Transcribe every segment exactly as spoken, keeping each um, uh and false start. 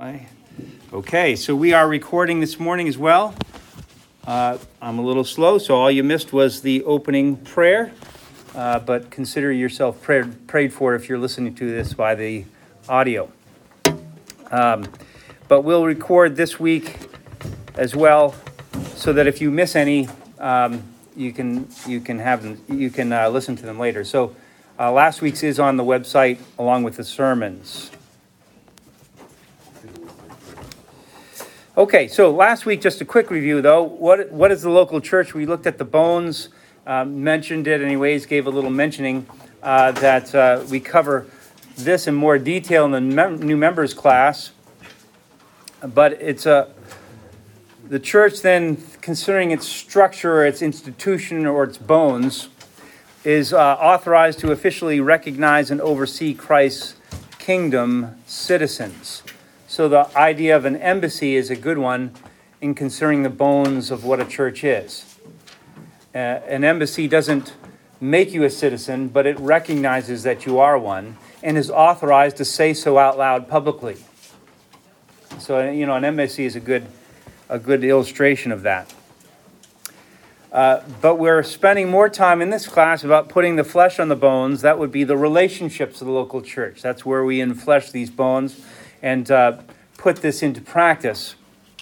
Hi. Okay, so we are recording this morning as well. Uh, I'm a little slow, so all you missed was the opening prayer, uh, but consider yourself prayed, prayed for if you're listening to this by the audio. Um, but we'll record this week as well, so that if you miss any, um, you can you can have them, you can uh, listen to them later. So uh, last week's is on the website along with the sermons. Okay, so last week, just a quick review, though. What what is the local church? We looked at the bones, uh, mentioned it anyways, gave a little mentioning uh, that uh, we cover this in more detail in the mem- new members class. But it's a the church then, considering its structure, or its institution, or its bones, is uh, authorized to officially recognize and oversee Christ's kingdom citizens. So the idea of an embassy is a good one in considering the bones of what a church is. Uh, an embassy doesn't make you a citizen, but it recognizes that you are one and is authorized to say so out loud publicly. So, you know, an embassy is a good, a good illustration of that. Uh, but we're spending more time in this class about putting the flesh on the bones. That would be the relationships of the local church. That's where we enflesh these bones and uh, put this into practice.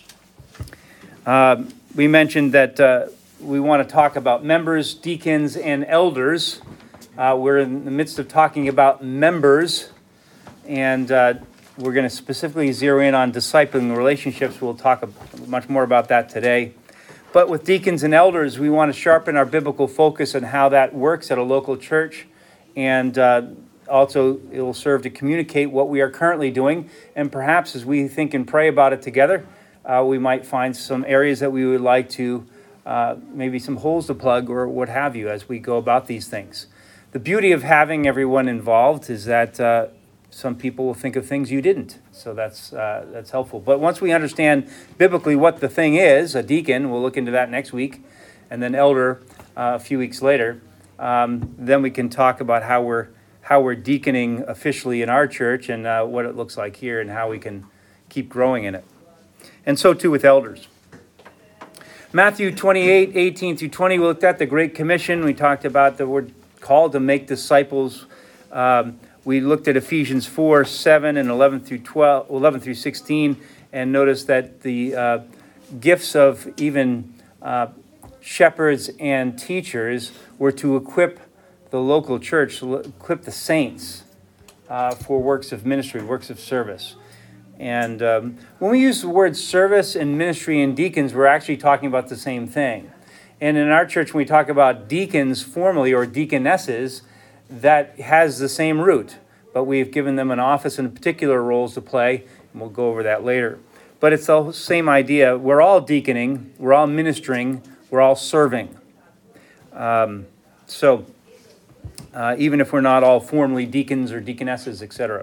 Uh, we mentioned that uh, we want to talk about members, deacons, and elders. Uh, we're in the midst of talking about members, and uh, we're going to specifically zero in on discipling relationships. We'll talk much more about that today. But with deacons and elders, we want to sharpen our biblical focus on how that works at a local church, and uh, also, it will serve to communicate what we are currently doing, and perhaps as we think and pray about it together, uh, we might find some areas that we would like to, uh, maybe some holes to plug or what have you as we go about these things. The beauty of having everyone involved is that uh, some people will think of things you didn't, so that's uh, that's helpful. But once we understand biblically what the thing is, a deacon, we'll look into that next week, and then elder uh, a few weeks later, um, then we can talk about how we're how we're deaconing officially in our church and uh, what it looks like here and how we can keep growing in it. And so too with elders. Matthew twenty-eight, eighteen through twenty, we looked at the Great Commission. We talked about the word called to make disciples. Um, we looked at Ephesians four, seven, and eleven through twelve, eleven through sixteen, and noticed that the uh, gifts of even uh, shepherds and teachers were to equip the local church, to equip the saints uh, for works of ministry, works of service. And um, when we use the word service and ministry and deacons, we're actually talking about the same thing. And in our church, when we talk about deacons formally or deaconesses, that has the same root. But we've given them an office and particular roles to play, and we'll go over that later. But it's the same idea. We're all deaconing, we're all ministering, we're all serving. Um, so... Uh, even if we're not all formally deacons or deaconesses, et cetera.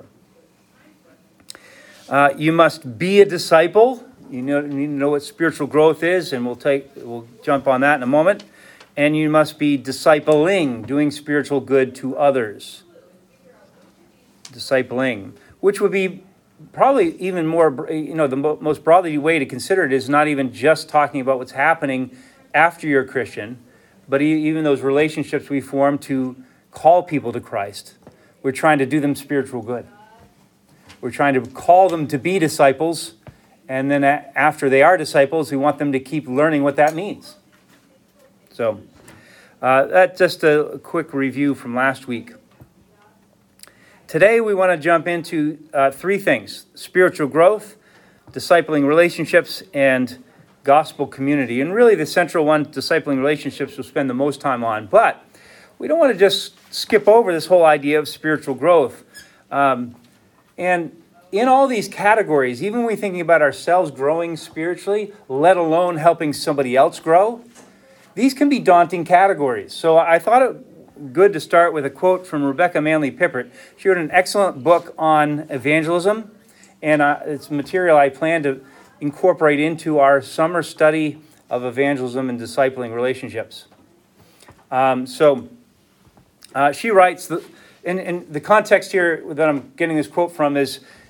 Uh, you must be a disciple. You, know, you need to know what spiritual growth is, and we'll take we'll jump on that in a moment. And you must be discipling, doing spiritual good to others. Discipling, which would be probably even more, you know, the mo- most broadly way to consider it is not even just talking about what's happening after you're a Christian, but e- even those relationships we form to call people to Christ. We're trying to do them spiritual good. We're trying to call them to be disciples, and then after they are disciples, we want them to keep learning what that means. So uh, that's just a quick review from last week. Today we want to jump into uh, three things: spiritual growth, discipling relationships, and gospel community. And really the central one, discipling relationships, we'll spend the most time on. But we don't want to just skip over this whole idea of spiritual growth. Um, and in all these categories, even when we're thinking about ourselves growing spiritually, let alone helping somebody else grow, these can be daunting categories. So I thought it good to start with a quote from Rebecca Manley Pippert. She wrote an excellent book on evangelism, and uh, it's material I plan to incorporate into our summer study of evangelism and discipling relationships. Um, so... Uh, she writes, the, in, in the context here that I'm getting this quote from is,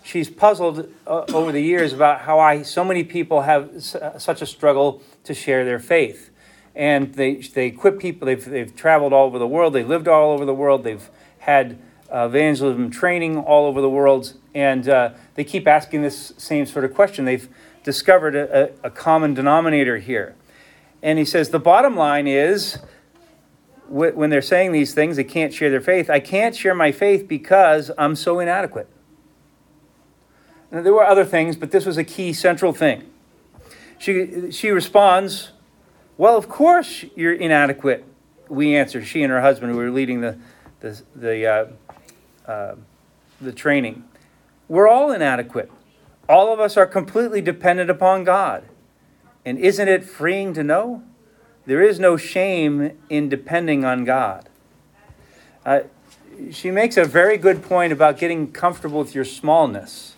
she's puzzled uh, over the years about how I so many people have s- such a struggle to share their faith. And they they equip people, they've, they've traveled all over the world, they've lived all over the world, they've had uh, evangelism training all over the world, and uh, they keep asking this same sort of question. They've discovered a, a, a common denominator here. And he says, the bottom line is, wh- when they're saying these things, they can't share their faith. I can't share my faith because I'm so inadequate. Now, there were other things, but this was a key central thing. She she responds, well, of course you're inadequate. We answer, she and her husband who were leading the the the, uh, uh, the training. We're all inadequate. All of us are completely dependent upon God. And isn't it freeing to know? There is no shame in depending on God. Uh, she makes a very good point about getting comfortable with your smallness.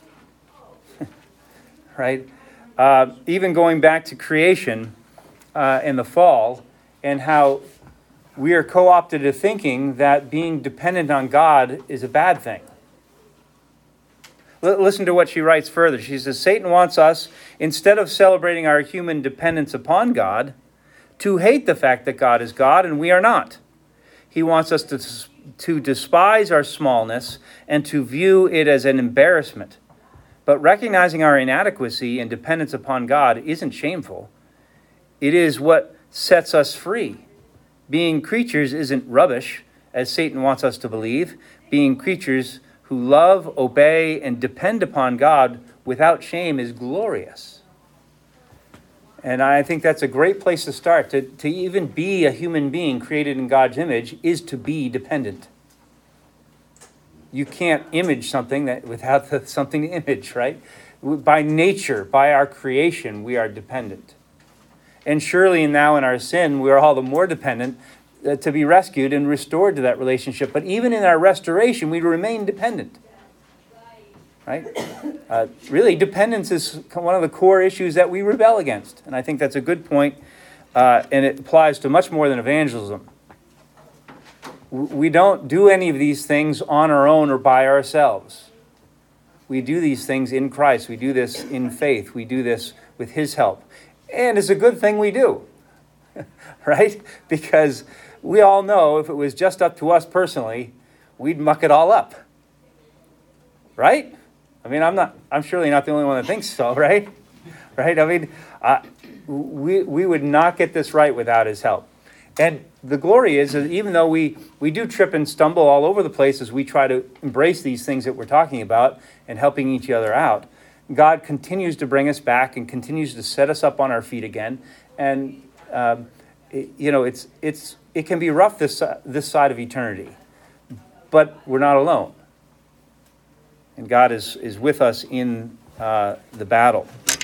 Right? Uh, even going back to creation uh, in the fall, and how we are co-opted to thinking that being dependent on God is a bad thing. L- listen to what she writes further. She says, Satan wants us, instead of celebrating our human dependence upon God, to hate the fact that God is God and we are not. He wants us to, to despise our smallness and to view it as an embarrassment. But recognizing our inadequacy and dependence upon God isn't shameful. It is what sets us free. Being creatures isn't rubbish, as Satan wants us to believe. Being creatures who love, obey, and depend upon God without shame is glorious. And I think that's a great place to start. To, to even be a human being created in God's image is to be dependent. You can't image something that without the, something to image, right? By nature, by our creation, we are dependent. And surely now in our sin, we are all the more dependent uh, to be rescued and restored to that relationship. But even in our restoration, we remain dependent. Right? Uh, really, dependence is one of the core issues that we rebel against. And I think that's a good point, uh, and it applies to much more than evangelism. We don't do any of these things on our own or by ourselves. We do these things in Christ. We do this in faith. We do this with His help. And it's a good thing we do, right? Because we all know if it was just up to us personally, we'd muck it all up, right? I mean, I'm not. I'm surely not the only one that thinks so, right? Right? I mean, uh, we we would not get this right without His help. And the glory is that even though we, we do trip and stumble all over the place as we try to embrace these things that we're talking about and helping each other out, God continues to bring us back and continues to set us up on our feet again. And, um, it, you know, it's it's it can be rough this, this side of eternity, but we're not alone. And God is, is with us in uh, the battle.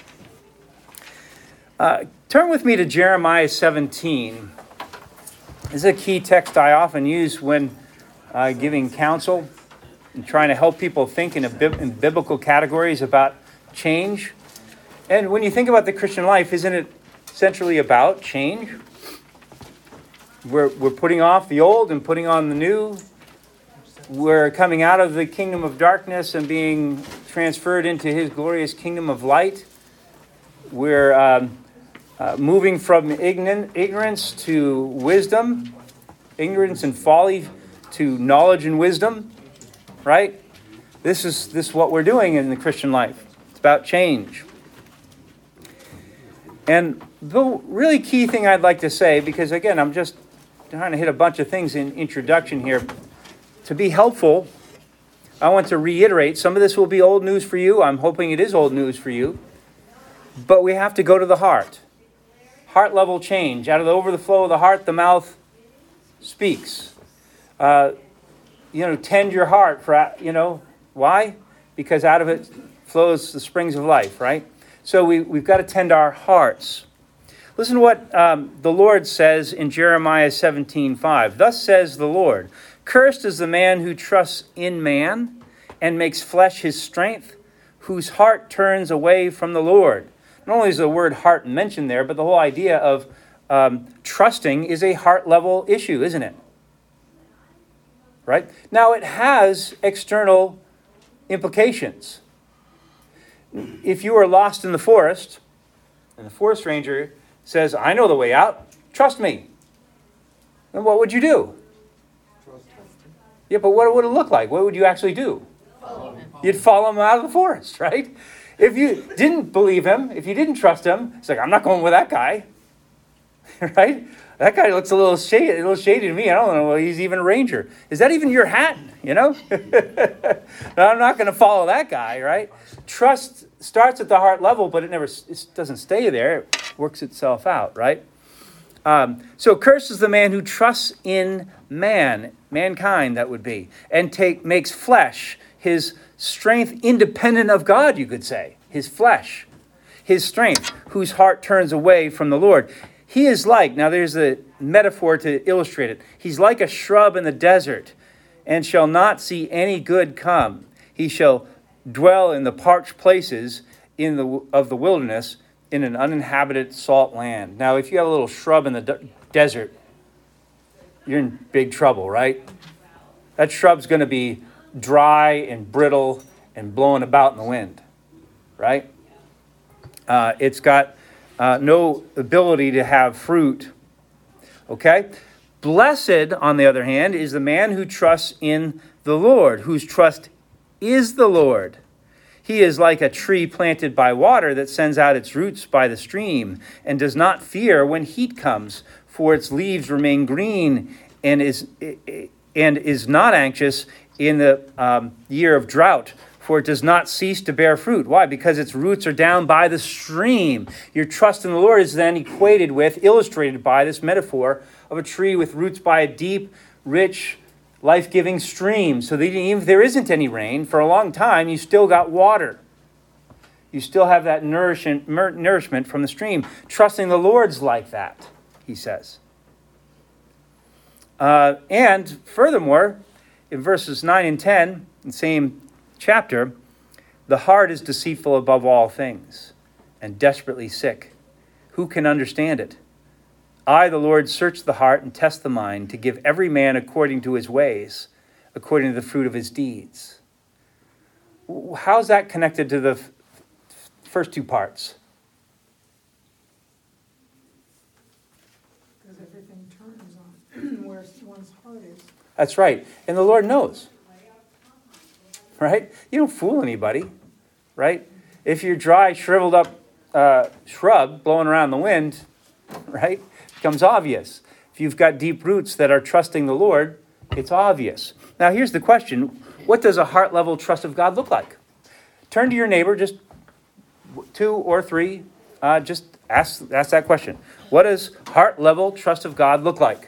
Uh, turn with me to Jeremiah seventeen. This is a key text I often use when uh, giving counsel and trying to help people think in, a, in biblical categories about change. And when you think about the Christian life, isn't it centrally about change? We're, we're putting off the old and putting on the new. We're coming out of the kingdom of darkness and being transferred into His glorious kingdom of light. We're um, uh, moving from ignorant, ignorance to wisdom, ignorance and folly to knowledge and wisdom, right? This is this is what we're doing in the Christian life. It's about change. And the really key thing I'd like to say, because again, I'm just trying to hit a bunch of things in introduction here. To be helpful, I want to reiterate, some of this will be old news for you. I'm hoping it is old news for you. But we have to go to the heart. Heart level change. Out of the overflow of the heart, the mouth speaks. Uh, you know, tend your heart. For you know, why? Because out of it flows the springs of life, right? So we, we've got to tend our hearts. Listen to what um, the Lord says in Jeremiah seventeen five. Thus says the Lord, cursed is the man who trusts in man and makes flesh his strength, whose heart turns away from the Lord. Not only is the word heart mentioned there, but the whole idea of um, trusting is a heart level issue, isn't it? Right? Now, it has external implications. if you are lost in the forest, and the forest ranger says, I know the way out, trust me, then what would you do? Yeah, but what would it look like? What would you actually do? Follow him. You'd follow him out of the forest, right? If you didn't believe him, if you didn't trust him, it's like, I'm not going with that guy, right? That guy looks a little shady, a little shady to me. I don't know. Well, he's even a ranger. Is that even your hat? You know? I'm not going to follow that guy, right? Trust starts at the heart level, but it never it doesn't stay there. It works itself out, right? Um, so cursed is the man who trusts in man, mankind that would be, and take makes flesh his strength independent of God, you could say. His flesh, his strength, whose heart turns away from the Lord. He is like, now there's a metaphor to illustrate it. He's like a shrub in the desert and shall not see any good come. He shall dwell in the parched places in the of the wilderness in an uninhabited salt land. Now, if you have a little shrub in the de- desert, you're in big trouble, right? That shrub's going to be dry and brittle and blowing about in the wind, right? Uh, it's got uh, no ability to have fruit, okay? Blessed, on the other hand, is the man who trusts in the Lord, whose trust is the Lord. He is like a tree planted by water that sends out its roots by the stream and does not fear when heat comes, for its leaves remain green and is and is not anxious in the um, year of drought, for it does not cease to bear fruit. Why? Because its roots are down by the stream. Your trust in the Lord is then equated with, illustrated by this metaphor of a tree with roots by a deep, rich, life-giving stream. So that even if there isn't any rain, for a long time, you still got water. You still have that nourishment, nourishment from the stream. Trusting the Lord's like that, he says. Uh, and furthermore, in verses nine and ten, in the same chapter, the heart is deceitful above all things and desperately sick. Who can understand it? I, the Lord, search the heart and test the mind to give every man according to his ways, according to the fruit of his deeds. How's that connected to the f- first two parts? Because everything turns on where one's heart is. That's right. And the Lord knows. Right? You don't fool anybody. Right? If you're dry, shriveled up uh, shrub blowing around the wind, right? Becomes obvious. If you've got deep roots that are trusting the Lord, it's obvious. Now, here's the question. What does a heart level trust of God look like? Turn to your neighbor, just two or three, uh, just ask, ask that question. What does heart level trust of God look like?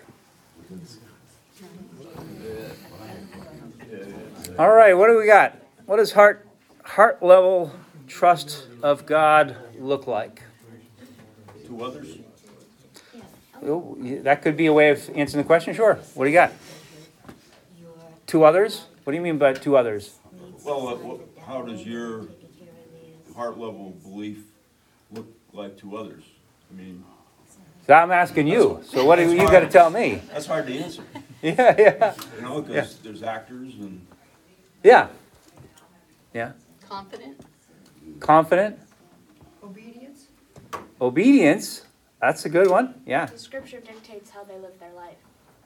All right, what do we got? What does heart heart level trust of God look like? To others? Oh, that could be a way of answering the question. Sure. What do you got? Two others? What do you mean by two others? Well, uh, what, how does your heart level belief look like to others? I mean, So I'm asking you. So what do you got to tell me? that's hard to answer. Yeah, yeah, You know, because Yeah. there's actors and yeah, yeah. Confident? Confident, Obedience? obedience. That's a good one. Yeah. The scripture dictates how they live their life.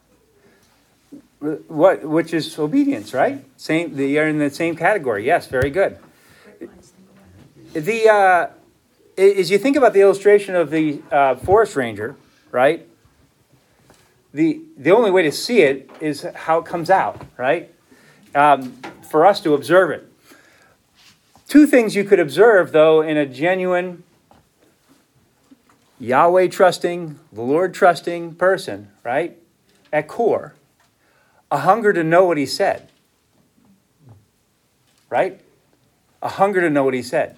What? Which is obedience, right? Same. They are in the same category. Yes. Very good. The uh, as you think about the illustration of the uh, forest ranger, right? The the only way to see it is how it comes out, right? Um, for us to observe it. Two things you could observe, though, in a genuine Yahweh trusting, the Lord trusting person, right? At core, a hunger to know what he said, right? A hunger to know what he said.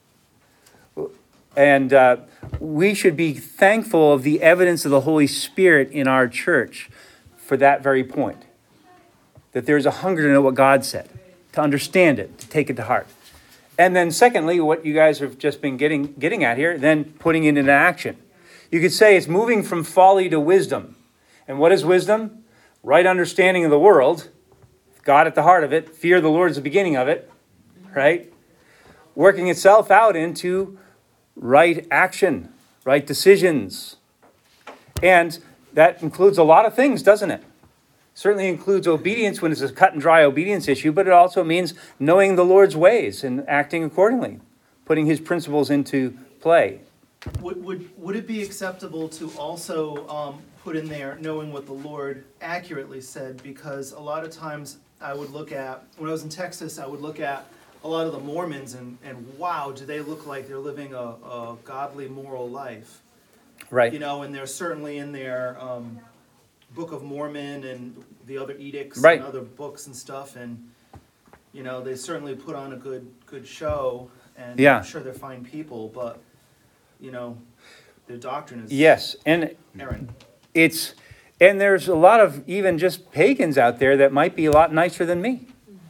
And uh, we should be thankful of the evidence of the Holy Spirit in our church for that very point. That there's a hunger to know what God said, to understand it, to take it to heart. And then secondly, what you guys have just been getting getting at here, then putting it into action. You could say it's moving from folly to wisdom. And what is wisdom? Right understanding of the world, God at the heart of it, fear of the Lord is the beginning of it, right? working itself out into right action, right decisions. And that includes a lot of things, doesn't it? Certainly includes obedience when it's a cut and dry obedience issue, but it also means knowing the Lord's ways and acting accordingly, putting his principles into play. Would, would, would it be acceptable to also um, put in there knowing what the Lord accurately said? Because a lot of times I would look at, when I was in Texas, I would look at a lot of the Mormons and, and wow, do they look like they're living a, a godly, moral life. Right. You know, and they're certainly in their um, Book of Mormon and the other edicts Right. and other books and stuff. And, you know, they certainly put on a good good show. And Yeah. I'm sure they're fine people, but, you know, their doctrine is Yes, and errant. it's and there's a lot of even just pagans out there that might be a lot nicer than me.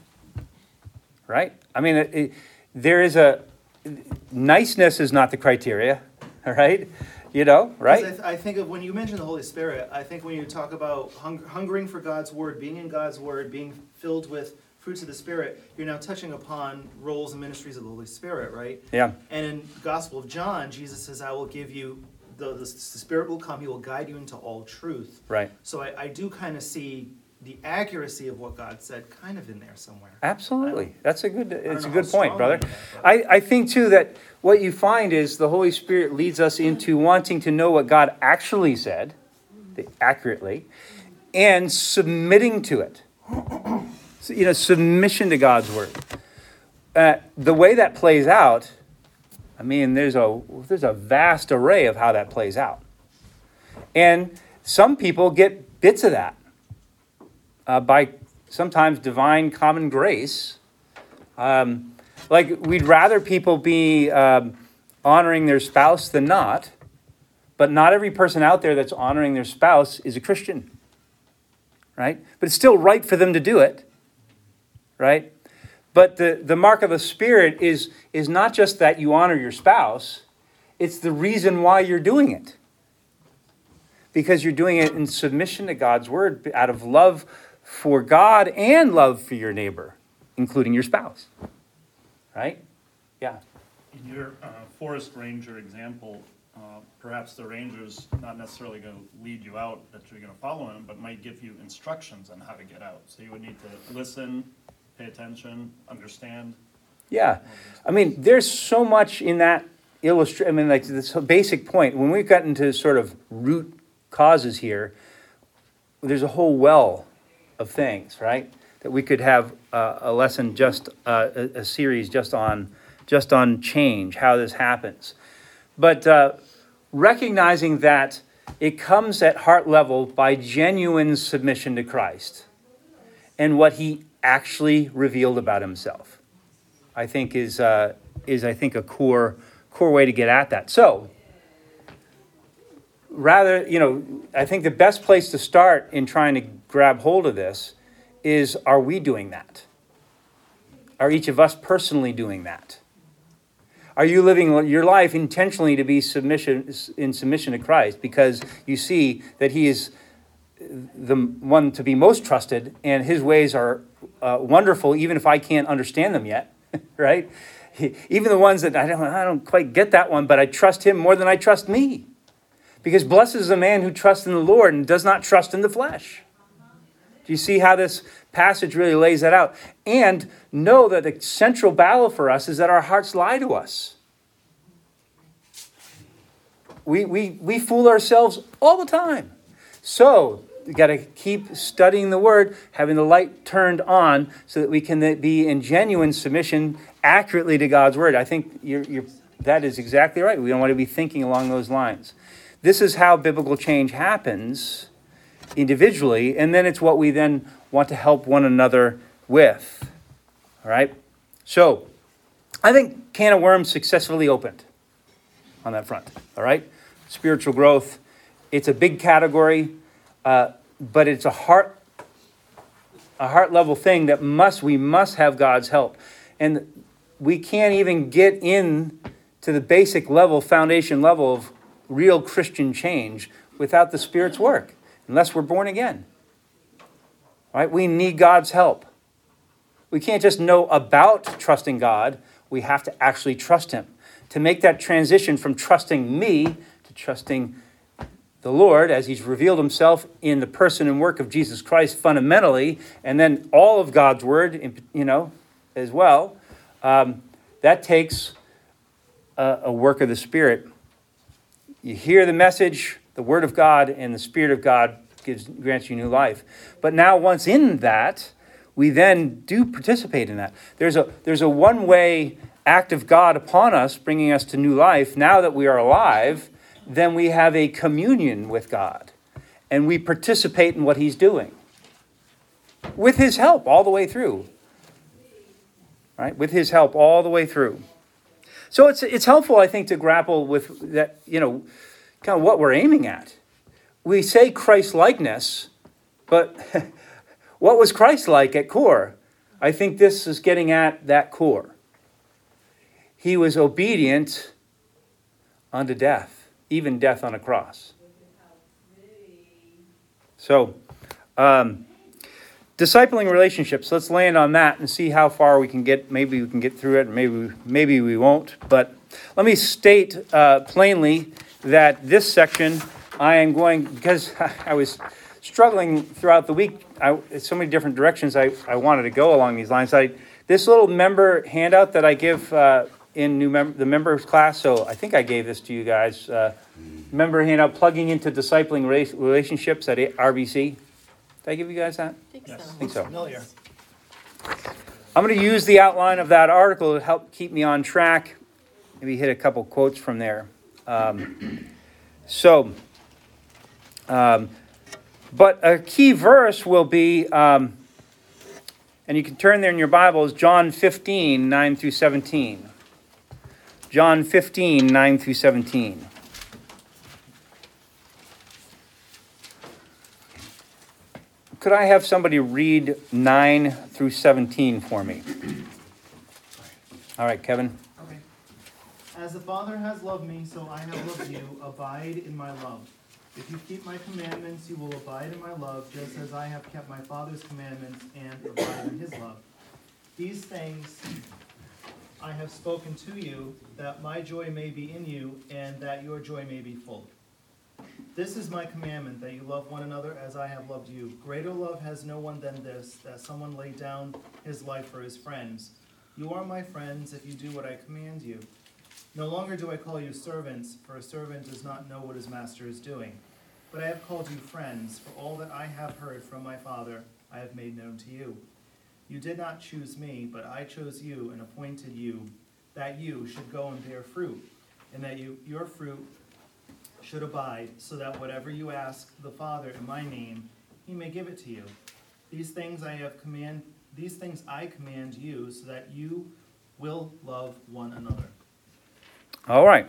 Right? I mean, it, it, there is a niceness is not the criteria, all right? You know, right? I, th- I think of when you mention the Holy Spirit, I think when you talk about hung- hungering for God's Word, being in God's Word, being filled with fruits of the Spirit, you're now touching upon roles and ministries of the Holy Spirit, right? Yeah. And in Gospel of John, Jesus says, I will give you, the, the, the Spirit will come, he will guide you into all truth. Right. So I, I do kind of see the accuracy of what God said kind of in there somewhere. Absolutely. That's a good it's a know good how point, strong brother. I am, but- I, I think too that what you find is the Holy Spirit leads us into wanting to know what God actually said, the- accurately, and submitting to it. So, you know, submission to God's word. Uh, the way that plays out, I mean, there's a there's a vast array of how that plays out. And some people get bits of that. Uh, by sometimes divine common grace. Um, like we'd rather people be um, honoring their spouse than not, but not every person out there that's honoring their spouse is a Christian, right? But it's still right for them to do it, right? But the, the mark of the Spirit is, is not just that you honor your spouse, it's the reason why you're doing it. Because you're doing it in submission to God's word out of love for God and love for your neighbor, including your spouse. Right? Yeah. In your uh, forest ranger example, uh, perhaps the ranger's not necessarily going to lead you out that you're going to follow him, but might give you instructions on how to get out. So you would need to listen, pay attention, understand. Yeah. I mean, there's so much in that illustration. I mean, like this basic point. When we've gotten to sort of root causes here, there's a whole well of things, right? That we could have uh, a lesson just uh, a, a series just on just on change, how this happens. But uh, recognizing that it comes at heart level by genuine submission to Christ and what he actually revealed about himself, I think is uh, is I think a core core way to get at that. So rather, you know, I think the best place to start in trying to grab hold of this is, are we doing that? Are each of us personally doing that? Are you living your life intentionally to be submission in submission to Christ because you see that he is the one to be most trusted and his ways are uh, wonderful, even if I can't understand them yet, right? Even the ones that I don't, I don't quite get that one, but I trust him more than I trust me. Because blessed is the man who trusts in the Lord and does not trust in the flesh. Do you see how this passage really lays that out? And know that the central battle for us is that our hearts lie to us. We, we, we fool ourselves all the time. So we've got to keep studying the word, having the light turned on so that we can be in genuine submission accurately to God's word. I think you're, you're, that is exactly right. We don't want to be thinking along those lines. This is how biblical change happens individually, and then it's what we then want to help one another with. All right? So, I think can of worms successfully opened on that front. All right? Spiritual growth, it's a big category, uh, but it's a heart a heart level thing that must we must have God's help. And we can't even get in to the basic level, foundation level of real Christian change without the Spirit's work, unless we're born again. Right? We need God's help. We can't just know about trusting God. we have to actually trust him. To make that transition from trusting me to trusting the Lord as he's revealed himself in the person and work of Jesus Christ fundamentally, and then all of God's word, you know, as well, um, that takes a, a work of the Spirit. You hear the message, the word of God, and the Spirit of God gives grants you new life. But now once in that, we then do participate in that. There's a there's a one-way act of God upon us, bringing us to new life. Now that we are alive, then we have a communion with God, and we participate in what he's doing with his help all the way through. Right? With his help all the way through. So it's it's helpful, I think, to grapple with that, you know, kind of what we're aiming at. We say Christ-likeness, but what was Christ-like at core? I think this is getting at that core. He was obedient unto death, even death on a cross. So, um, discipling relationships. Let's land on that and see how far we can get. Maybe we can get through it, maybe maybe we won't. But let me state uh, plainly that this section I am going, because I was struggling throughout the week, I, so many different directions I, I wanted to go along these lines. I this little member handout that I give uh, in new mem- the members class, so I think I gave this to you guys. Uh, member handout, plugging into discipling race, relationships at R B C. Did I give you guys that? I think Yes. so. I think so. Familiar. I'm going to use the outline of that article to help keep me on track. Maybe hit a couple quotes from there. Um, so, um, but a key verse will be, um, and you can turn there in your Bibles, John fifteen, nine through seventeen. John fifteen, nine through seventeen. Could I have somebody read nine through seventeen for me? All right, Kevin. Okay. As the Father has loved me, so I have loved you. Abide in my love. If you keep my commandments, you will abide in my love, just as I have kept my Father's commandments and abide in his love. These things I have spoken to you, that my joy may be in you, and that your joy may be full. This is my commandment, that you love one another as I have loved you. Greater love has no one than this, that someone lay down his life for his friends. You are my friends if you do what I command you. No longer do I call you servants, for a servant does not know what his master is doing. But I have called you friends, for all that I have heard from my Father I have made known to you. You did not choose me, but I chose you and appointed you, that you should go and bear fruit, and that you your fruit should abide, so that whatever you ask the Father in my name, he may give it to you. These things I have command these things I command you, so that you will love one another. All right.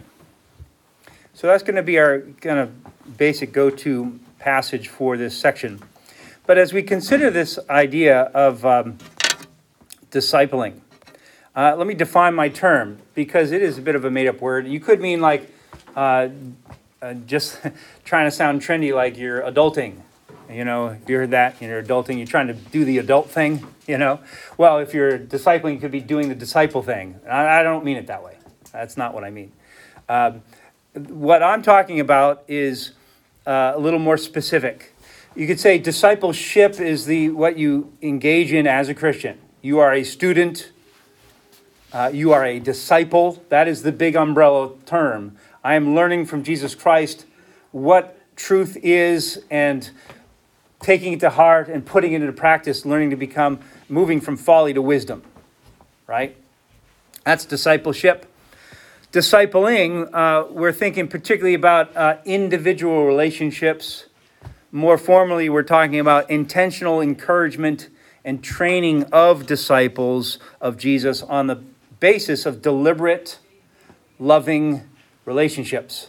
So that's going to be our kind of basic go-to passage for this section. But as we consider this idea of um, discipling, uh, let me define my term, because it is a bit of a made-up word. You could mean like uh, uh, just trying to sound trendy, like you're adulting. You know, if you heard that, you're adulting, you're trying to do the adult thing, you know. Well, if you're discipling, you could be doing the disciple thing. I, I don't mean it that way. That's not what I mean. Um, what I'm talking about is uh, a little more specific. You could say discipleship is the what you engage in as a Christian. You are a student. Uh, you are a disciple. That is the big umbrella term. I am learning from Jesus Christ what truth is and taking it to heart and putting it into practice, learning to become, moving from folly to wisdom, right? That's discipleship. Discipling, uh, we're thinking particularly about uh, individual relationships. More formally, we're talking about intentional encouragement and training of disciples of Jesus on the basis of deliberate, loving relationships.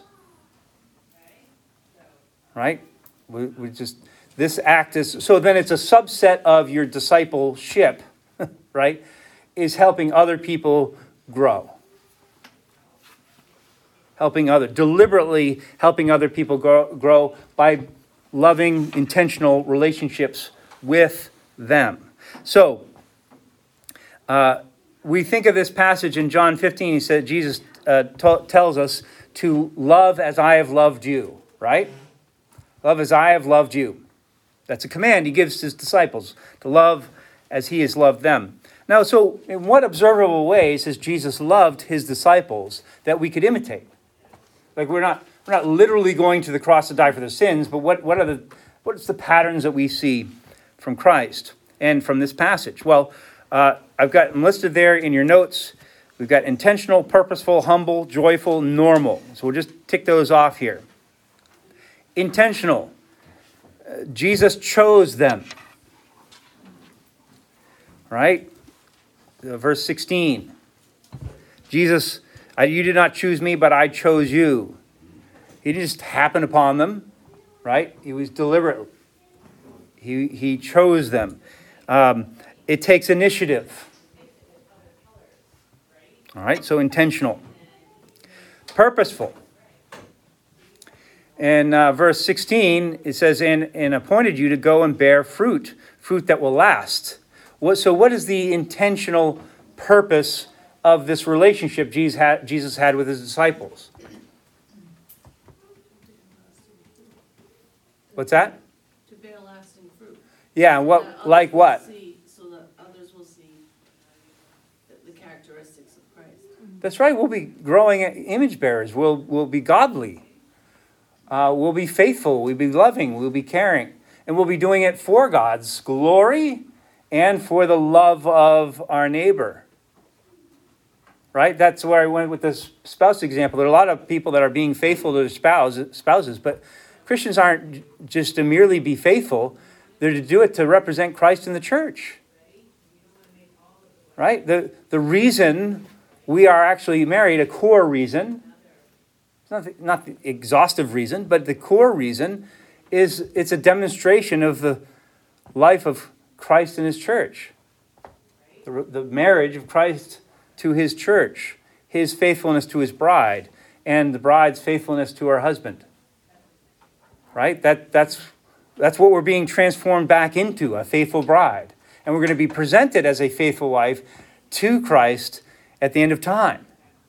Right? We, we just, this act is, so then it's a subset of your discipleship, right? Is helping other people grow. Helping other, deliberately helping other people grow, grow by loving, intentional relationships with them. So, uh, we think of this passage in John fifteen. He said, Jesus uh, t- tells us to love as I have loved you, right? Love as I have loved you. That's a command he gives his disciples, to love as he has loved them. Now, so in what observable ways has Jesus loved his disciples that we could imitate? Like we're not we're not literally going to the cross to die for their sins, but what, what are the what's the patterns that we see from Christ and from this passage? Well, uh, I've got them listed there in your notes. We've got intentional, purposeful, humble, joyful, normal. So we'll just tick those off here. Intentional. Uh, Jesus chose them. Right? Uh, verse sixteen. Jesus, I, you did not choose me, but I chose you. He didn't just happen upon them. Right? He was deliberate. He, he chose them. Um, it takes initiative. All right, so intentional. Purposeful. In uh, verse sixteen, it says, and, and appointed you to go and bear fruit, fruit that will last. What, so what is the intentional purpose of this relationship Jesus had, Jesus had with his disciples? What's that? To bear lasting fruit. Yeah, So that what others like will what? see- So that others will see the- the characteristics of Christ. That's right. We'll be growing image bearers. We'll, we'll be godly. Uh, we'll be faithful. We'll be loving. We'll be caring. And we'll be doing it for God's glory and for the love of our neighbor. Right? That's where I went with this spouse example. There are a lot of people that are being faithful to their spouse, spouses, but Christians aren't just to merely be faithful. They're to do it to represent Christ in the church. Right? The, the reason we are actually married, a core reason, it's not the, not the exhaustive reason, but the core reason is it's a demonstration of the life of Christ in his church. The, the marriage of Christ to his church, his faithfulness to his bride, and the bride's faithfulness to her husband. Right? That, that's, that's what we're being transformed back into, a faithful bride. And we're going to be presented as a faithful wife to Christ at the end of time.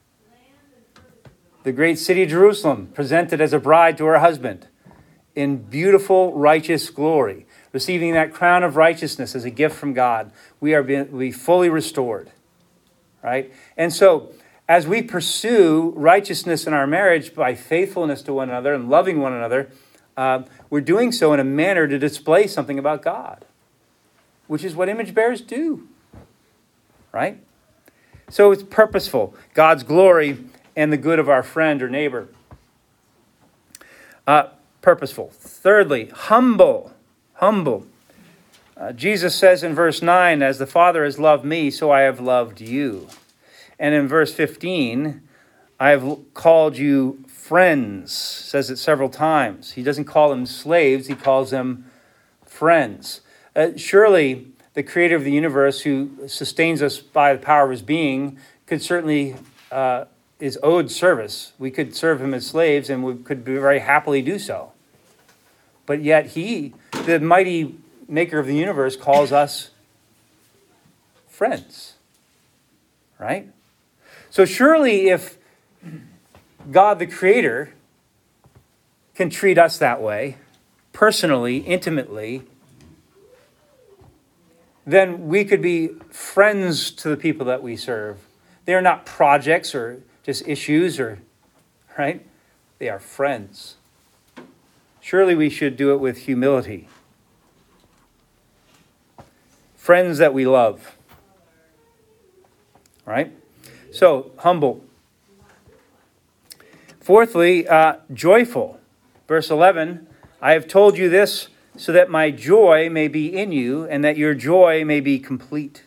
The great city of Jerusalem, presented as a bride to her husband in beautiful, righteous glory, receiving that crown of righteousness as a gift from God. We are being, we fully restored. Right? And so, as we pursue righteousness in our marriage by faithfulness to one another and loving one another, uh, we're doing so in a manner to display something about God, which is what image bearers do. Right? So it's purposeful. God's glory and the good of our friend or neighbor. Uh, purposeful. Thirdly, humble. Humble. Uh, Jesus says in verse nine, as the Father has loved me, so I have loved you. And in verse fifteen, I have called you friends. Says it several times. He doesn't call them slaves. He calls them friends. Uh, surely the creator of the universe who sustains us by the power of his being could certainly uh, is owed service. We could serve him as slaves and we could very happily do so. But yet he, the mighty maker of the universe, calls us friends. Right? So surely if God the creator can treat us that way, personally, intimately, then we could be friends to the people that we serve. They are not projects or just issues, or right? They are friends. Surely we should do it with humility. Friends that we love. Right? So, humble. Fourthly, uh, joyful. Verse eleven, I have told you this so that my joy may be in you and that your joy may be complete.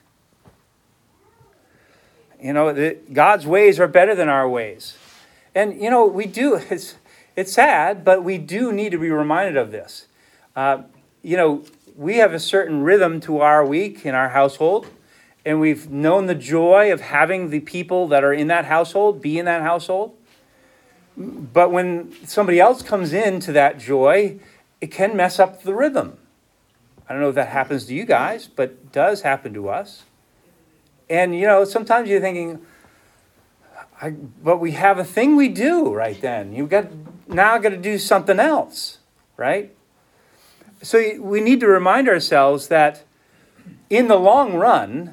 You know, the, God's ways are better than our ways. And, you know, we do, it's, it's sad, but we do need to be reminded of this. Uh, you know, we have a certain rhythm to our week in our household, and we've known the joy of having the people that are in that household be in that household. But when somebody else comes into that joy, it can mess up the rhythm. I don't know if that happens to you guys, but it does happen to us. And, you know, sometimes you're thinking, I, but we have a thing we do right then. You've got, now got to do something else, right? So we need to remind ourselves that in the long run,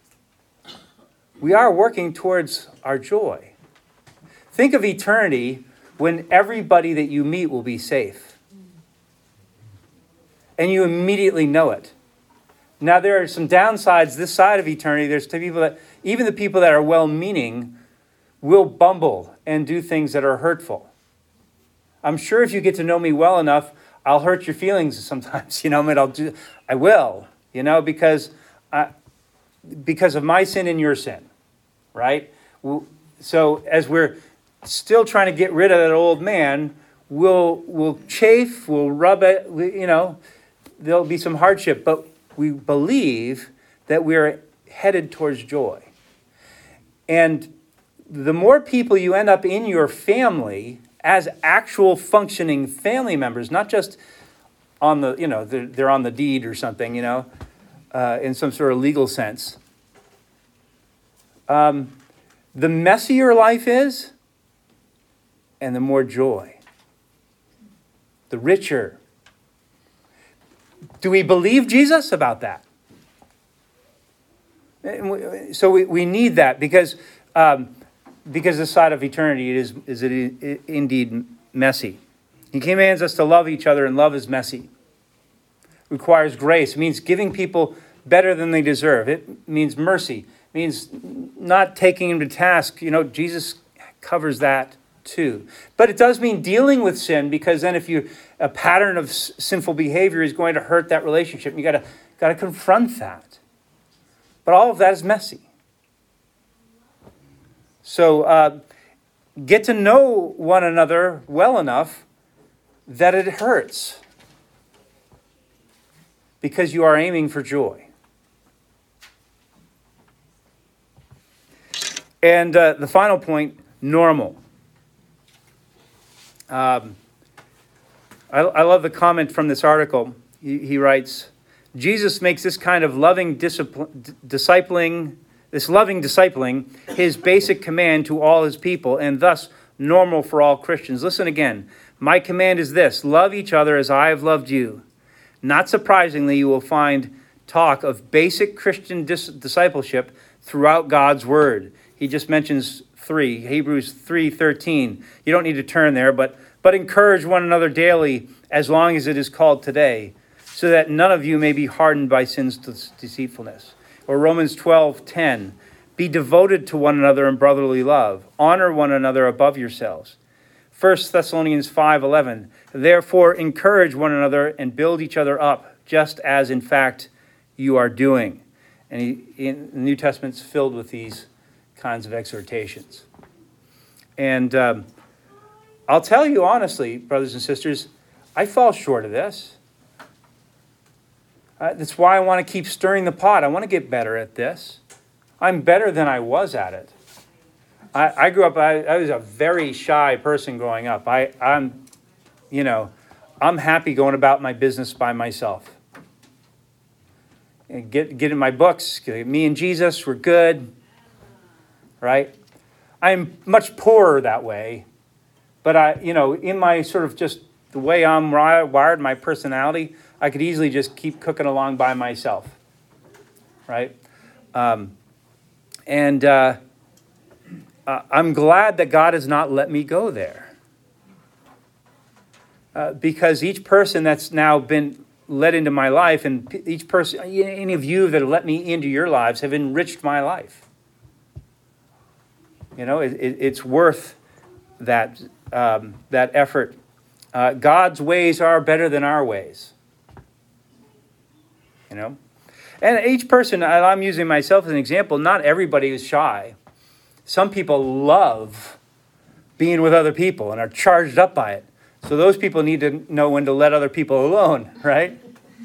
we are working towards our joy. Think of eternity when everybody that you meet will be safe. And you immediately know it. Now, there are some downsides this side of eternity. There's people that, even the people that are well-meaning, will bumble and do things that are hurtful. I'm sure if you get to know me well enough, I'll hurt your feelings sometimes. You know, I mean, I'll do, I will, you know, because I, because of my sin and your sin, right? So as we're still trying to get rid of that old man, we'll we'll chafe, we'll rub it, we, you know, there'll be some hardship, but we believe that we're headed towards joy. And the more people you end up in your family as actual functioning family members, not just on the, you know, they're, they're on the deed or something, you know, uh, in some sort of legal sense. Um, the messier life is, and the more joy. The richer. Do we believe Jesus about that? So we, we need that because um, because the side of eternity is is it indeed messy. He commands us to love each other, and love is messy. It requires grace. It means giving people better than they deserve. It means mercy. It means not taking them to task. You know, Jesus covers that too. But it does mean dealing with sin, because then if you a pattern of s- sinful behavior is going to hurt that relationship, you got to got to confront that. But all of that is messy. So uh, get to know one another well enough that it hurts, because you are aiming for joy. And uh, the final point, normal. Um, I, I love the comment from this article. He, he writes, Jesus makes this kind of loving discipline, discipling, this loving discipling, his basic command to all his people, and thus normal for all Christians. Listen again. My command is this: love each other as I have loved you. Not surprisingly, you will find talk of basic Christian dis- discipleship throughout God's word. He just mentions three, Hebrews three thirteen. You don't need to turn there, but but encourage one another daily, as long as it is called today, so that none of you may be hardened by sin's deceitfulness. Or Romans twelve ten. Be devoted to one another in brotherly love. Honor one another above yourselves. First Thessalonians five eleven. Therefore, encourage one another and build each other up, just as in fact you are doing. And he, in the New Testament's filled with these kinds of exhortations. And um, I'll tell you honestly, brothers and sisters, I fall short of this. Uh, that's why I want to keep stirring the pot. I want to get better at this. I'm better than I was at it. I, I grew up, I, I was a very shy person growing up. I, I'm, you know, I'm happy going about my business by myself. And get, get in my books. Me and Jesus, we're good. Right? I'm much poorer that way. But I, you know, in my sort of just the way I'm wired, my personality, I could easily just keep cooking along by myself. Right? Um, and uh, uh, I'm glad that God has not let me go there. Uh, because each person that's now been let into my life, and each person, any of you that have let me into your lives, have enriched my life. You know, it, it, it's worth that um, that effort. Uh, God's ways are better than our ways. You know, and each person, I'm using myself as an example. Not everybody is shy. Some people love being with other people and are charged up by it. So those people need to know when to let other people alone, right?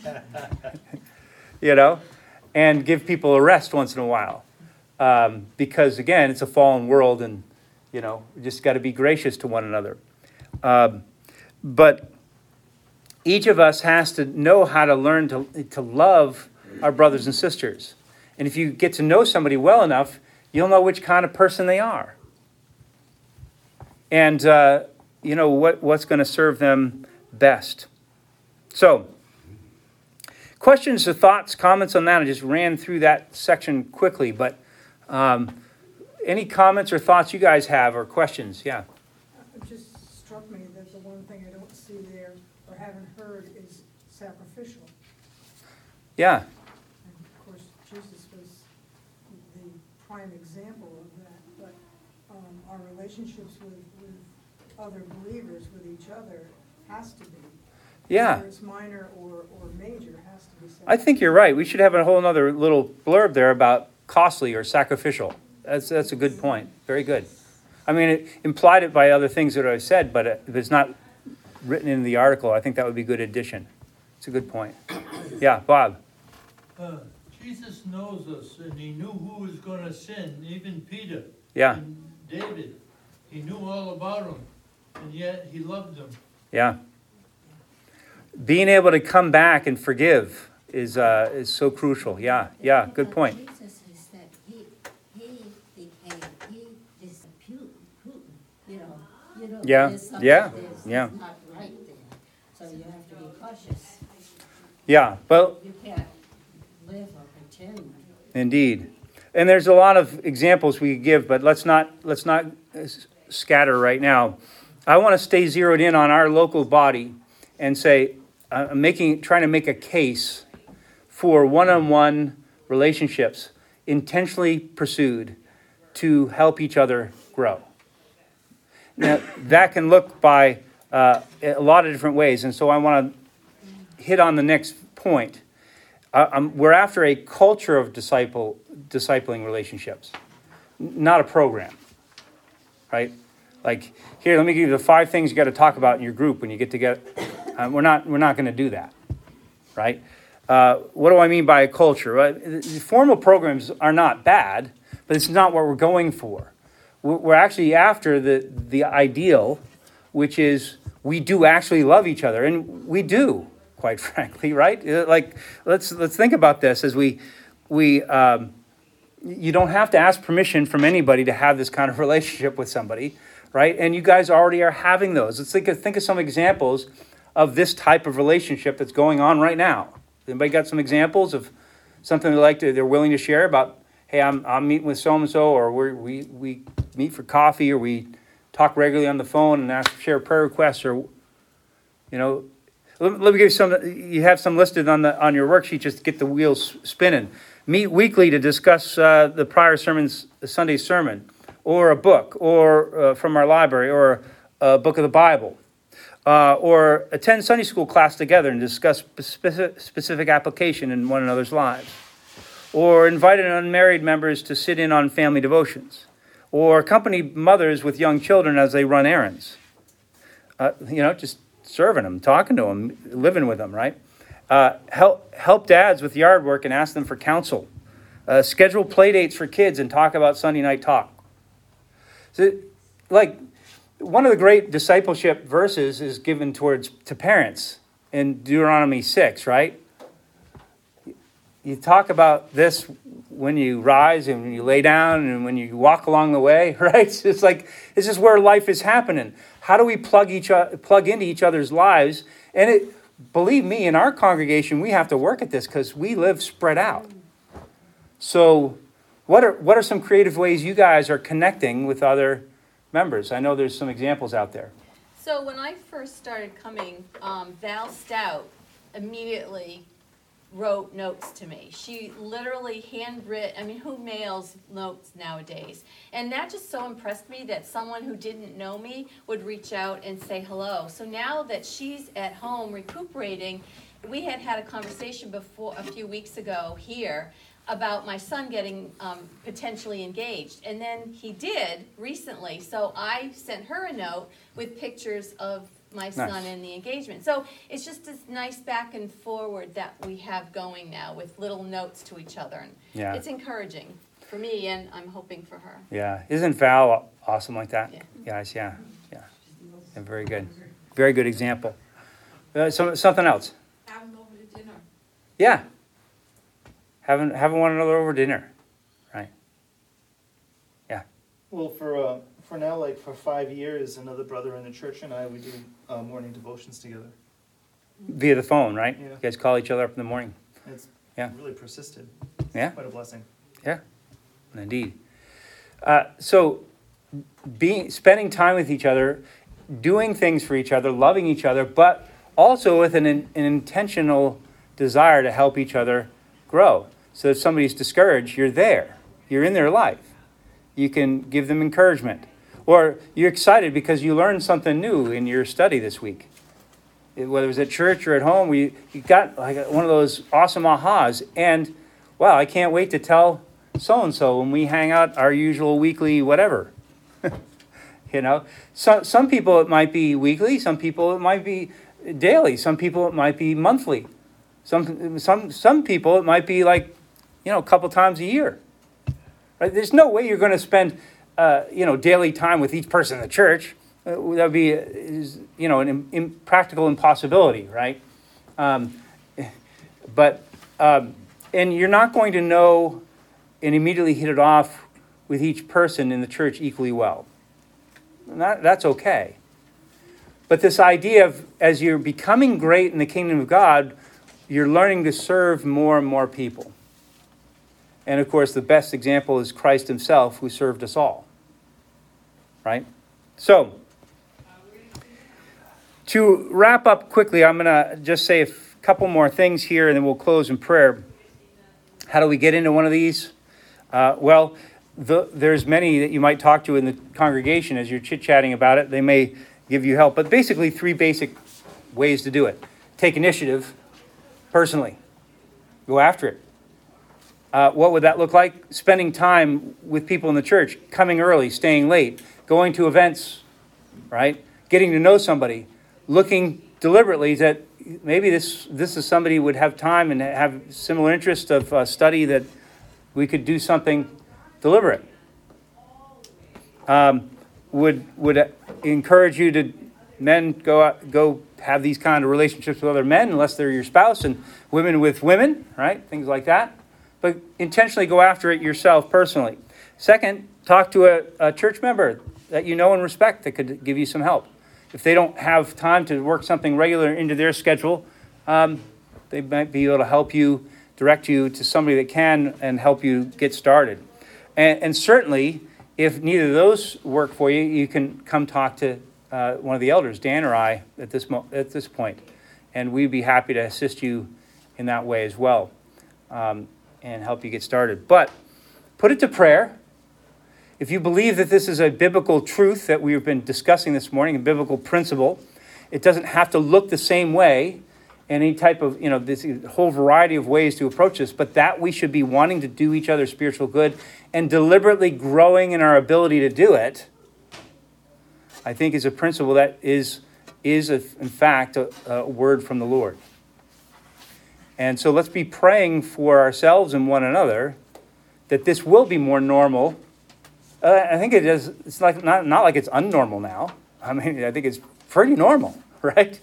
You know, and give people a rest once in a while. Um, because, again, it's a fallen world, and, you know, we just got to be gracious to one another. Um, but each of us has to know how to learn to, to love our brothers and sisters. And if you get to know somebody well enough, you'll know which kind of person they are. And, uh, you know, what, what's going to serve them best. So, questions or thoughts, comments on that? I just ran through that section quickly, but um, any comments or thoughts you guys have or questions? Yeah. It just struck me that the one thing I don't see there or haven't heard is sacrificial. Yeah. And of course, Jesus was the prime example of that, but um, our relationships with, with other believers, with each other, has to be. Yeah. Whether it's minor or, or major, has to be sacrificial. I think you're right. We should have a whole other little blurb there about costly or sacrificial. That's, that's a good point. Very good. I mean, it implied it by other things that I said, but if it's not written in the article, I think that would be a good addition. It's a good point. Yeah, Bob. Uh, Jesus knows us, and he knew who was gonna sin, even Peter. Yeah. And David, he knew all about them, and yet he loved them. Yeah. Being able to come back and forgive is uh, is so crucial. Yeah, yeah, good point. Jesus is that he, he became, he is Putin, Putin, you know, you know. Yeah, there's something yeah, there's yeah. not right there, so you have to be cautious. Yeah, well, You can't live or pretend. indeed. And there's a lot of examples we could give, but let's not let's not uh, scatter right now. I want to stay zeroed in on our local body and say, uh, I'm making trying to make a case for one-on-one relationships intentionally pursued to help each other grow. Now, that can look by uh, a lot of different ways, and so I want to hit on the next point. Uh, um, we're after a culture of disciple discipling relationships, n- not a program, right? Like, here, let me give you the five things you got to talk about in your group when you get together. Uh, we're not we're not going to do that, right? Uh, what do I mean by a culture? Well, the formal programs are not bad, but it's not what we're going for. We're we're actually after the the ideal, which is we do actually love each other, and we do, quite frankly, right? Uh, Like, let's let's think about this as we we. Um, you don't have to ask permission from anybody to have this kind of relationship with somebody, right? And you guys already are having those. Let's think of, think of some examples of this type of relationship that's going on right now. Anybody got some examples of something they like to, they're willing to share about, hey, I'm I'm meeting with so-and-so, or we're, we we meet for coffee, or we talk regularly on the phone and ask, share prayer requests, or, you know, let, let me give you some, you have some listed on the on your worksheet, just to get the wheels spinning. Meet weekly to discuss uh, the prior sermon's Sunday sermon, or a book, or uh, from our library, or a book of the Bible, uh, or attend Sunday school class together and discuss specific, specific application in one another's lives, or invite unmarried members to sit in on family devotions, or accompany mothers with young children as they run errands. Uh, you know, just serving them, talking to them, living with them, right? Uh, help help dads with yard work and ask them for counsel. Uh, schedule play dates for kids and talk about Sunday night talk. So, like, one of the great discipleship verses is given towards to parents in Deuteronomy six, right? You talk about this when you rise and when you lay down and when you walk along the way, right? It's like, this is where life is happening. How do we plug each o- plug into each other's lives? And it, believe me, in our congregation, we have to work at this because we live spread out. So what are what are some creative ways you guys are connecting with other members? I know there's some examples out there. So when I first started coming, um, Val Stout immediately wrote notes to me. She literally handwritten, I mean, who mails notes nowadays? And that just so impressed me that someone who didn't know me would reach out and say hello. So now that she's at home recuperating, we had had a conversation before, a few weeks ago here, about my son getting um, potentially engaged. And then he did recently. So I sent her a note with pictures of my son Nice. and the engagement. So it's just this nice back and forward that we have going now with little notes to each other. And Yeah. it's encouraging for me, and I'm hoping for her. Yeah. Isn't Val awesome like that? Yeah. Guys, yeah. Yeah. Yeah, very good. Very good example. Uh, some, something else. Have them over to dinner. Yeah. having, having one another over dinner, right? Yeah. Well, for, uh, for now, like for five years, another brother in the church and I, we do uh, morning devotions together. Via the phone, right? Yeah. You guys call each other up in the morning. It's Yeah. really persisted. Yeah. Quite a blessing. Yeah, indeed. Uh, so, being spending time with each other, doing things for each other, loving each other, but also with an, an intentional desire to help each other grow. So if somebody's discouraged, you're there. You're in their life. You can give them encouragement. Or you're excited because you learned something new in your study this week. Whether it was at church or at home, we you got like one of those awesome ahas. And, wow, I can't wait to tell so-and-so when we hang out our usual weekly whatever. You know, so, some people it might be weekly, some people it might be daily, some people it might be monthly. Some some some people it might be like, you know, a couple times a year. Right? There's no way you're going to spend, uh, you know, daily time with each person in the church. Uh, that would be, uh, is, you know, an impractical impossibility, right? Um, but um, and you're not going to know and immediately hit it off with each person in the church equally well. And that, that's okay. But this idea of as you're becoming great in the kingdom of God, you're learning to serve more and more people. And of course, the best example is Christ himself, who served us all. Right? So, to wrap up quickly, I'm going to just say a f- couple more things here, and then we'll close in prayer. How do we get into one of these? Uh, well, the, there's many that you might talk to in the congregation as you're chit-chatting about it. They may give you help. But basically, three basic ways to do it. Take initiative personally. Go after it. Uh, what would that look like? Spending time with people in the church, coming early, staying late, going to events, right? Getting to know somebody, looking deliberately that maybe this this is somebody who would have time and have similar interest of uh, study that we could do something deliberate. Um, would would encourage you to men go out, go have these kind of relationships with other men unless they're your spouse, and women with women, right? Things like that. But intentionally go after it yourself personally. Second, talk to a, a church member that you know and respect that could give you some help. If they don't have time to work something regular into their schedule, um, they might be able to help you, direct you to somebody that can and help you get started. And, and certainly, if neither of those work for you, you can come talk to uh, one of the elders, Dan or I, at this mo- at this point, and we'd be happy to assist you in that way as well, um, and help you get started. But put it to prayer. If you believe that this is a biblical truth that we've been discussing this morning, a biblical principle, it doesn't have to look the same way. Any type of, you know, this whole variety of ways to approach this, but that we should be wanting to do each other spiritual good and deliberately growing in our ability to do it, I think is a principle that is, is a, in fact, a, a word from the Lord. And so let's be praying for ourselves and one another that this will be more normal. Uh, I think it is, it's like not, not like it's unnormal now. I mean, I think it's pretty normal, right?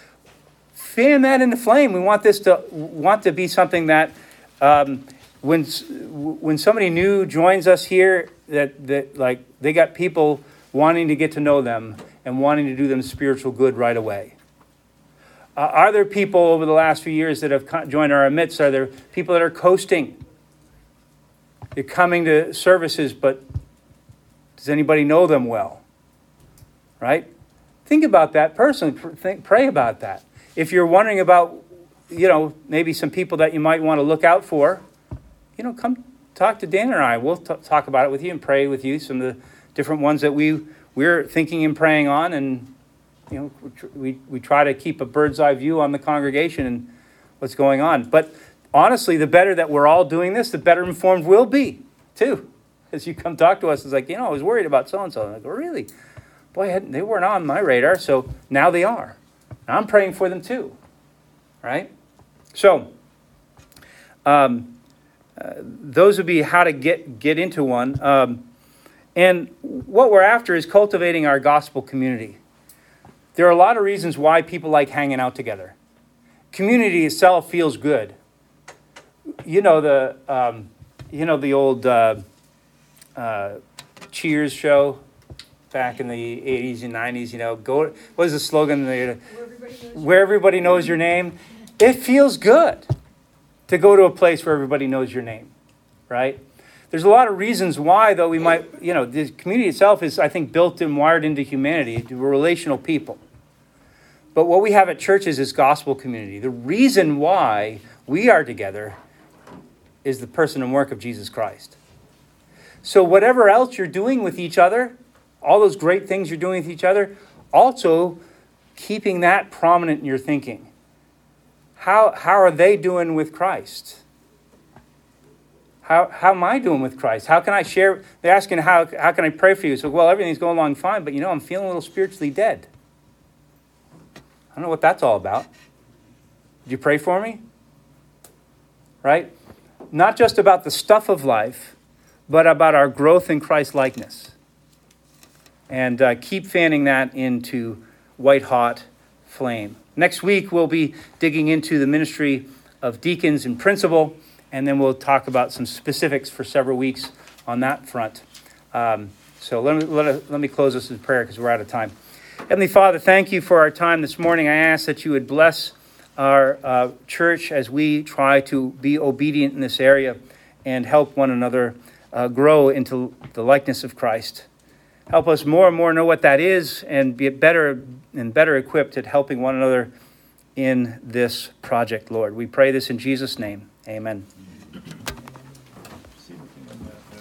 Fan that into flame. We want this to want to be something that um, when when somebody new joins us here, that that like they got people wanting to get to know them and wanting to do them spiritual good right away. Uh, are there people over the last few years that have joined our midst? Are there people that are coasting? They're coming to services, but does anybody know them well? Right? Think about that personally. Think, pray about that. If you're wondering about, you know, maybe some people that you might want to look out for, you know, come talk to Dan and I. We'll t- talk about it with you and pray with you. Some of the different ones that we we're thinking and praying on, and you know, we we try to keep a bird's eye view on the congregation and what's going on. But honestly, the better that we're all doing this, the better informed we'll be too. As you come talk to us, it's like, you know, I was worried about so and so. I'm like, oh, really? Boy, they weren't on my radar, so now they are. I'm praying for them too, right? So, um, uh, those would be how to get get into one. Um, and what we're after is cultivating our gospel community. There are a lot of reasons why people like hanging out together. Community itself feels good. you know the, um, you know the old uh, uh, Cheers show back in the eighties and nineties. You know, go. What was the slogan? The, Where everybody knows. where everybody knows your name. It feels good to go to a place where everybody knows your name, right? There's a lot of reasons why, though, we might, you know, the community itself is, I think, built and wired into humanity. We're relational people. But what we have at churches is gospel community. The reason why we are together is the person and work of Jesus Christ. So whatever else you're doing with each other, all those great things you're doing with each other, also keeping that prominent in your thinking. How, how are they doing with Christ? How, how am I doing with Christ? How can I share? They're asking, how, how can I pray for you? So, well, everything's going along fine, but you know, I'm feeling a little spiritually dead. I don't know what that's all about. Did you pray for me? Right? Not just about the stuff of life, but about our growth in Christ likeness. And uh, keep fanning that into white hot flame. Next week, we'll be digging into the ministry of deacons and principal, and then we'll talk about some specifics for several weeks on that front. Um, so let me, let, let me close this in prayer because we're out of time. Heavenly Father, thank you for our time this morning. I ask that you would bless our uh, church as we try to be obedient in this area and help one another uh, grow into the likeness of Christ. Help us more and more know what that is and be better and better equipped at helping one another in this project, Lord. We pray this in Jesus' name. Amen.